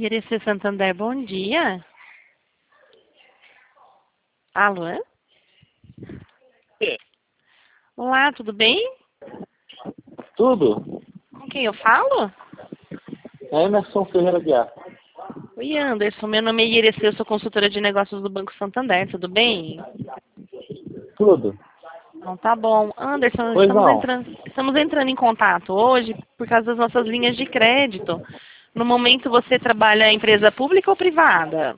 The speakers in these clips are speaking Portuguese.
Irecê Santander, bom dia. Alô? Olá, tudo bem? Tudo? Com quem eu falo? Emerson Ferreira Guiar. Oi, Anderson. Meu nome é Irecê, eu sou consultora de negócios do Banco Santander, tudo bem? Tudo? Então tá bom. Anderson, Pois não. estamos entrando em contato hoje por causa das nossas linhas de crédito. No momento você trabalha em empresa pública ou privada?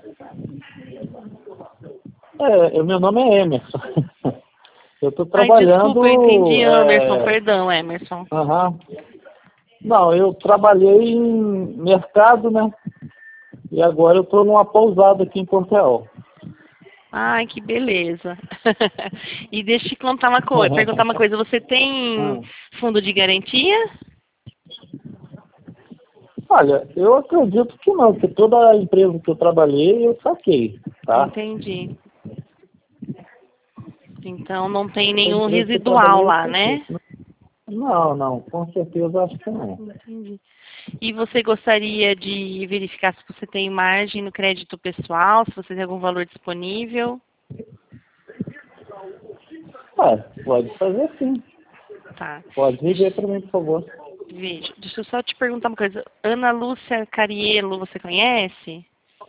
Meu nome é Emerson. Eu estou Ai, trabalhando. desculpa, eu entendi Anderson. Perdão, Emerson. Aham. Não, eu trabalhei em mercado, né? E agora eu estou numa pousada aqui em Ponte Real. Ai, que beleza. E deixa eu te perguntar uma coisa. Você tem fundo de garantia? Olha, eu acredito que não, porque toda a empresa que eu trabalhei eu saquei, tá? Entendi. Então não tem Toda nenhum empresa que eu residual trabalhei eu lá, saquei. né? Não, com certeza acho que não. Entendi. E você gostaria de verificar se você tem margem no crédito pessoal, se você tem algum valor disponível? Pode fazer sim. Tá. Pode dizer para mim, por favor. Veja, deixa eu só te perguntar uma coisa. Ana Lúcia Cariello, você conhece?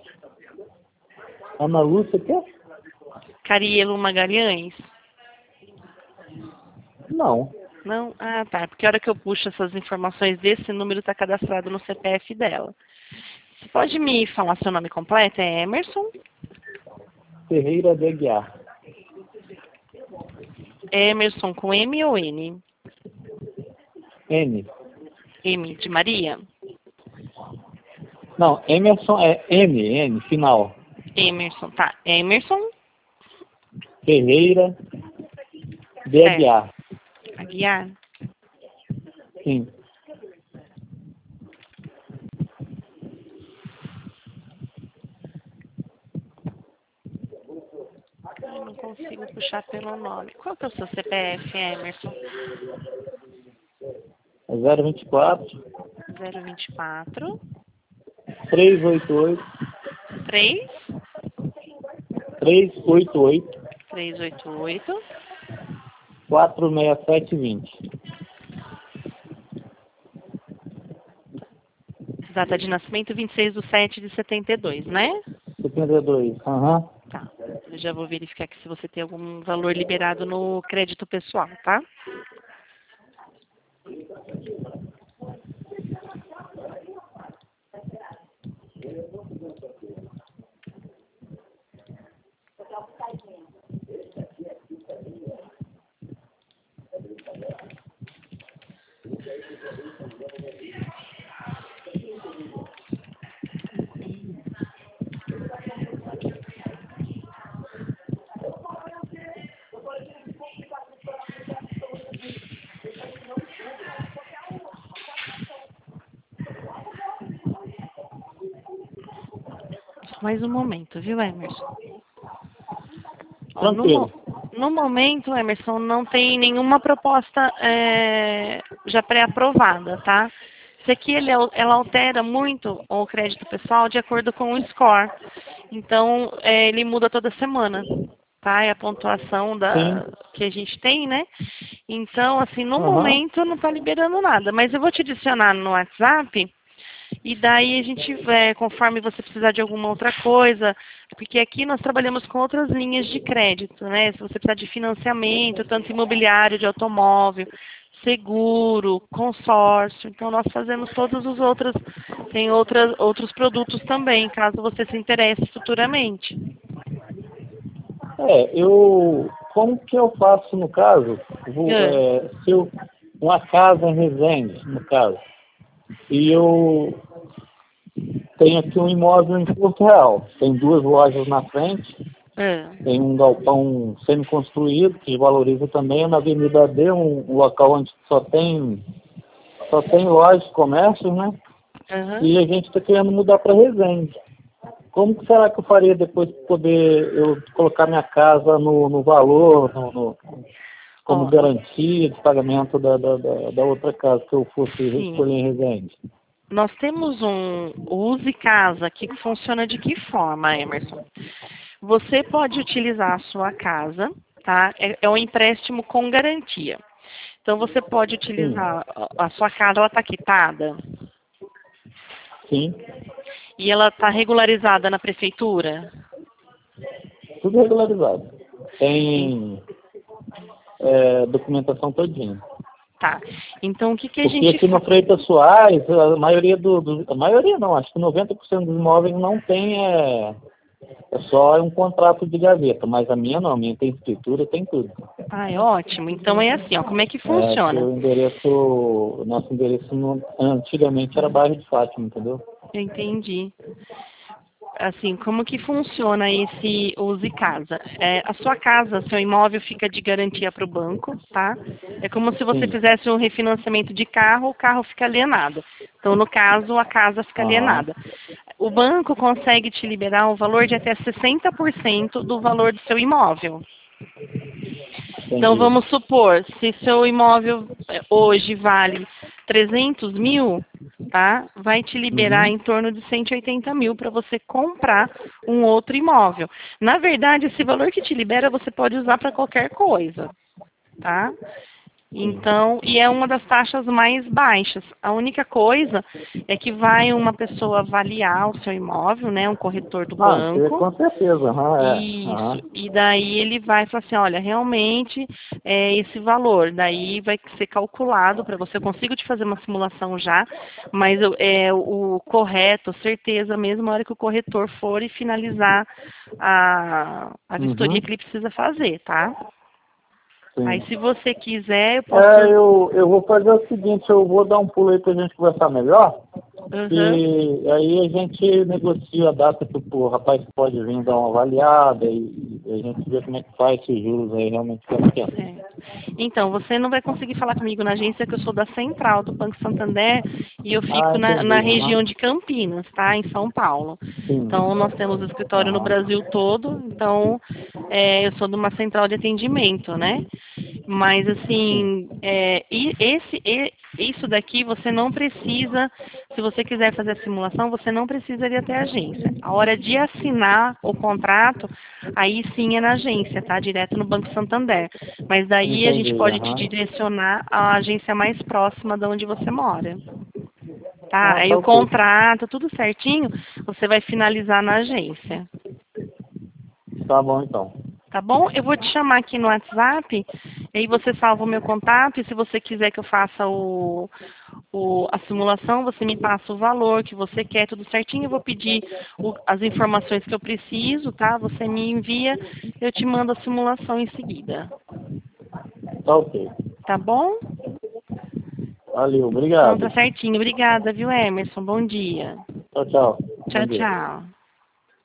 Ana Lúcia, quer? Cariello Magalhães? Não. Não? Ah, tá. Porque a hora que eu puxo essas informações desse número está cadastrado no CPF dela. Você pode me falar seu nome completo? É Emerson? Ferreira de Aguiar. Emerson com M ou N? N. M de Maria? Não, Emerson é N, final. Emerson, tá. Emerson? Ferreira de Certo. Aguiar. Aguiar? Sim. Eu não consigo puxar pelo nome. Qual que é o seu CPF, Emerson? É 024 024 388 3 388 388 46720. Data de nascimento 26/7/72, né? 72. Aham. Tá. Eu já vou verificar aqui se você tem algum valor liberado no crédito pessoal, tá? Mais um momento, viu, Emerson? Ó, Tranquilo. no momento, Emerson, não tem nenhuma proposta já pré-aprovada, tá? Isso aqui ela altera muito o crédito pessoal de acordo com o score. Então, ele muda toda semana, tá? É a pontuação Sim. que a gente tem, né? Então, assim, no Aham. momento não está liberando nada. Mas eu vou te adicionar no WhatsApp. E daí a gente, conforme você precisar de alguma outra coisa, porque aqui nós trabalhamos com outras linhas de crédito, né? Se você precisar de financiamento, tanto imobiliário, de automóvel, seguro, consórcio, então nós fazemos todos os outros, tem outros produtos também, caso você se interesse futuramente. Como que eu faço no caso? Ah, Se eu, uma casa em Resende, no caso, e eu tenho aqui um imóvel em Porto Real, tem 2 lojas na frente, ah, tem um galpão semi-construído, que valoriza também, na Avenida D, um local onde só tem lojas, comércios, né? aham. E a gente está querendo mudar para Resende. Como que será que eu faria depois para poder eu colocar minha casa no valor, como Ó, garantia de pagamento da outra casa que eu fosse sim. escolher em Resende? nós temos um Use Casa que funciona de que forma, Emerson? Você pode utilizar a sua casa, tá? É um empréstimo com garantia. Então você pode Sim, utilizar a sua casa, ela está quitada sim, e ela está regularizada na prefeitura? tudo regularizado. Tem documentação todinha. Tá. Então o que a Porque gente aqui no Freitas Soares, a maioria a maioria não, acho que 90% dos imóveis não tem, é só um contrato de gaveta, mas a minha não, a minha tem escritura, tem tudo. Ah, é ótimo. Então é assim, ó, como é que Que funciona? o nosso endereço antigamente era bairro de Fátima, entendeu? Eu entendi. Assim, como que funciona esse Use Casa? A sua casa, seu imóvel fica de garantia para o banco, tá? É como se você Sim. fizesse um refinanciamento de carro, o carro fica alienado. Então, no caso, a casa fica Aham. alienada. O banco consegue te liberar um valor de até 60% do valor do seu imóvel. Então, Entendi. vamos supor, se seu imóvel hoje vale 300 mil, tá? Vai te liberar Uhum. em torno de 180 mil para você comprar um outro imóvel. Na verdade, esse valor que te libera, você pode usar para qualquer coisa, tá? Sim. Então, e é uma das taxas mais baixas. A única coisa é que vai uma pessoa avaliar o seu imóvel, né? Um corretor do banco. Com certeza, aham, Isso. aham. E daí ele vai falar assim, olha, realmente é esse valor. Daí vai ser calculado para você. Eu consigo te fazer uma simulação já, mas o correto, certeza mesmo, na hora que o corretor for e finalizar a vistoria Uhum. que ele precisa fazer, tá? Aí Sim. se você quiser, eu posso. Eu vou fazer o seguinte, eu vou dar um pulo aí pra gente conversar melhor, Aham. e aí a gente negocia a data que o rapaz pode vir dar uma avaliada e a gente vê como é que faz esses juros aí realmente como que é. Certo. Então, você não vai conseguir falar comigo na agência, que eu sou da Central do Banco Santander e eu Ah, fico na entendi, região aham. de Campinas, tá? Em São Paulo. Sim. Então, nós temos escritório no Aham. Brasil todo, então eu sou de uma central de atendimento, né? Mas, Sim. assim, isso daqui você não precisa, se você quiser fazer a simulação, você não precisa ir até a agência. A hora de assinar o contrato, aí sim é na agência, tá? Direto no Banco Santander. Mas daí a gente Entendi, pode te aham. direcionar à agência mais próxima de onde você mora. Tá? Ah, Aí tá o ok. contrato, tudo certinho, você vai finalizar na agência. Tá bom então. Tá bom? Eu vou te chamar aqui no WhatsApp, aí você salva o meu contato, e se você quiser que eu faça a simulação, você me passa o valor que você quer, tudo certinho. Eu vou pedir as informações que eu preciso, tá? Você me envia, eu te mando a simulação em seguida. Tá ok. Tá bom? Valeu, Então tá obrigado. certinho. Obrigada, viu, Emerson? Bom dia. Tchau, tchau. Bom Tchau, dia. tchau.